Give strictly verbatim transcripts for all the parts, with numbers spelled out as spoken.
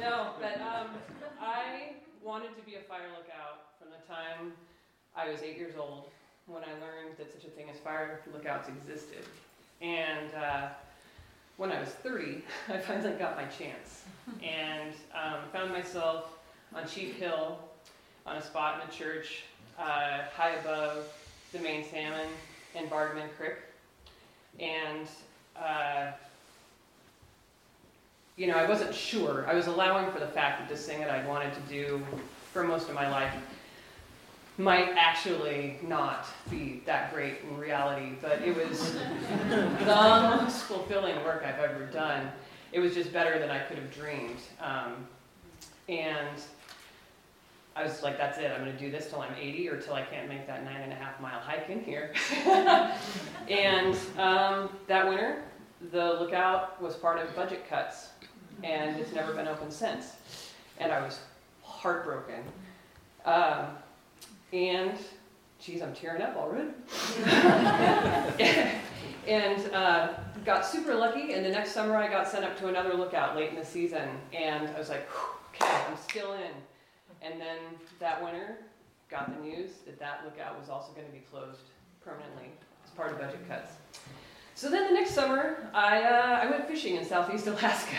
No, but um, I wanted to be a fire lookout from the time I was eight years old, when I learned that such a thing as fire lookouts existed. And uh, when I was thirty, I finally got my chance and um, found myself on Sheep Hill on a spot in a church uh, high above the main salmon and Bardman Creek. And, uh, you know, I wasn't sure. I was allowing for the fact that this thing that I'd wanted to do for most of my life might actually not be that great in reality, but it was the most fulfilling work I've ever done. It was just better than I could have dreamed. Um, and I was like, that's it. I'm going to do this till I'm eighty or till I can't make that nine and a half mile hike in here. And um, that winter, the lookout was part of budget cuts, and it's never been open since. And I was heartbroken. Um, and, geez, I'm tearing up already. and uh, got super lucky, and the next summer I got sent up to another lookout late in the season, and I was like, okay, I'm still in. And then that winter, got the news that that lookout was also going to be closed permanently as part of budget cuts. So then the next summer, I uh, I went fishing in Southeast Alaska.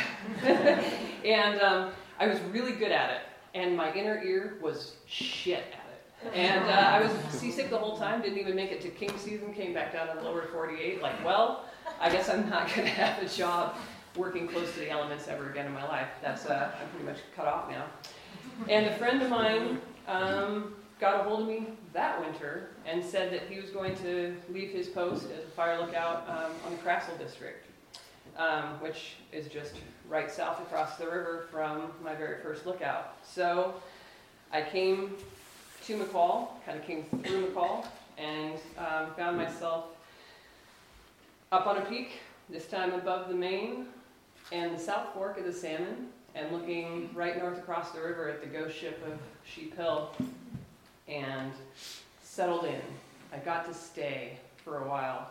and um, I was really good at it. And my inner ear was shit at it. And uh, I was seasick the whole time, didn't even make it to king season, came back down to the lower forty-eight. Like, well, I guess I'm not going to have a job working close to the elements ever again in my life. That's uh, I'm pretty much cut off now. And a friend of mine um, got a hold of me that winter and said that he was going to leave his post as a fire lookout um, on the Crassel District, um, which is just right south across the river from my very first lookout. So I came to McCall, kind of came through McCall, and um, found myself up on a peak, this time above the Main and the South Fork of the Salmon, and looking right north across the river at the ghost ship of Sheep Hill, and settled in. I got to stay for a while.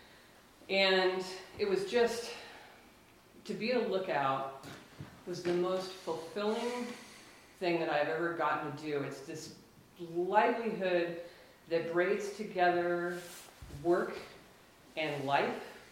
And it was just, to be a lookout was the most fulfilling thing that I've ever gotten to do. It's this livelihood that braids together work and life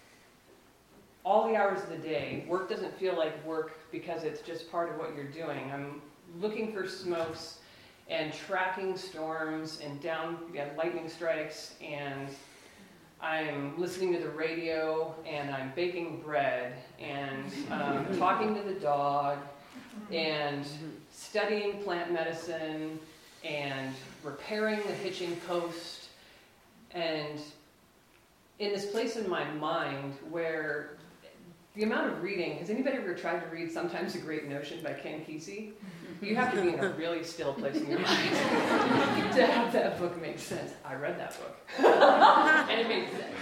all the hours of the day. Work doesn't feel like work because it's just part of what you're doing. I'm looking for smokes and tracking storms and down yeah, lightning strikes, and I'm listening to the radio, and I'm baking bread, and um, talking to the dog, and studying plant medicine, and repairing the hitching post, and in this place in my mind where the amount of reading, has anybody ever tried to read Sometimes a Great Notion by Ken Kesey? You have to be in a really still place in your mind to have that book make sense. I read that book. And it made sense.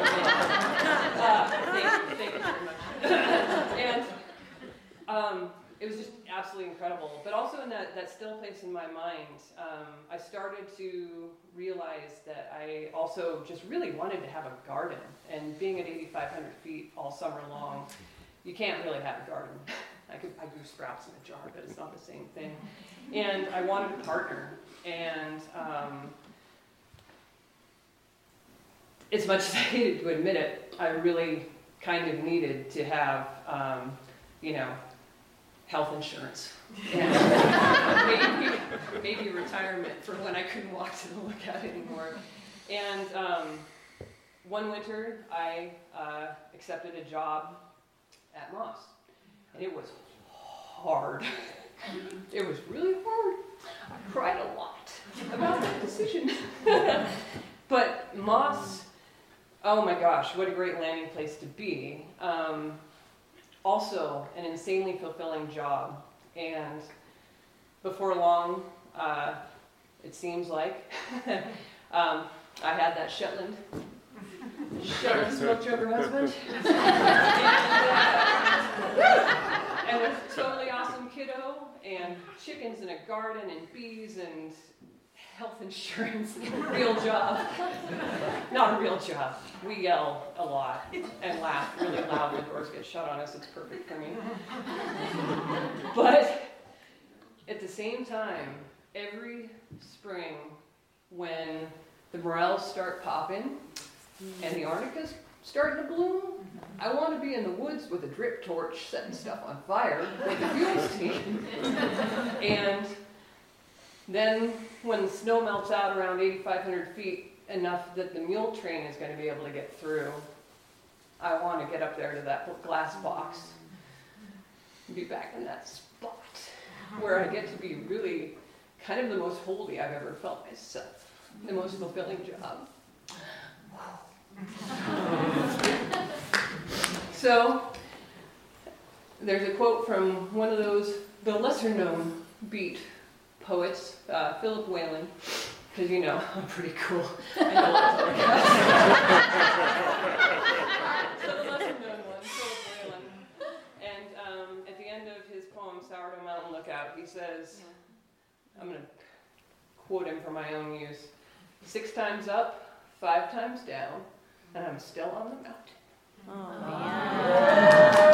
uh, thank, you, thank you very much. And um, it was just absolutely incredible. But also in that, that still place in my mind, um, I started to realize that I also just really wanted to have a garden. And being at eighty-five hundred feet all summer long, you can't really have a garden. I could I grew sprouts in a jar, but it's not the same thing. And I wanted a partner. And um, as much as I hated to admit it, I really kind of needed to have, um, you know, health insurance. And maybe, maybe retirement for when I couldn't walk to the lookout anymore. And um, one winter, I uh, accepted a job at Moss. And it was hard. It was really hard. I cried a lot about that decision. But Moss, oh my gosh, what a great landing place to be. Um, also, an insanely fulfilling job. And before long, uh, it seems like, um, I had that Shetland. Shetland smoke choker husband. and, uh, and a totally awesome kiddo, and chickens and a garden and bees and health insurance and a real job. Not a real job. We yell a lot and laugh really loud when doors get shut on us. It's perfect for me. But same time, every spring when the morels start popping and the arnica's starting to bloom, I want to be in the woods with a drip torch setting stuff on fire with the fuels team. And then when the snow melts out around eighty-five hundred feet, enough that the mule train is going to be able to get through, I want to get up there to that glass box and be back in that spot where I get to be really kind of the most holy I've ever felt myself, the most fulfilling job. So there's a quote from one of those, the lesser known beat poets, uh, Philip Whalen, because you know, I'm pretty cool. I know lots of other guys. So the lesser known one, Philip Whalen. And um, at the end of his poem, Sourdough Mountain Lookout, he says, I'm going to quote him for my own use, six times up, five times down, and I'm still on the mountain. Oh, yeah.